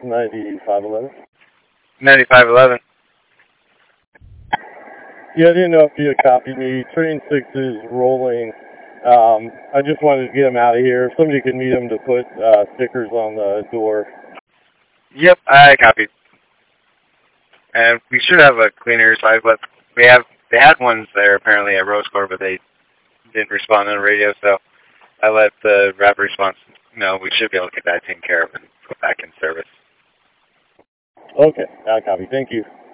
9511. 9511. Yeah, I didn't know if you had copied me. Train 6 is rolling. I just wanted to get him out of here. If somebody could meet him to put stickers on the door. Yep, I copied. And we should have a cleaner side, but they had ones there apparently at Rose Corps, but they didn't respond on the radio, so I let the rapid response know we should be able to get that taken care of and put back in service. Okay, I copy. Thank you.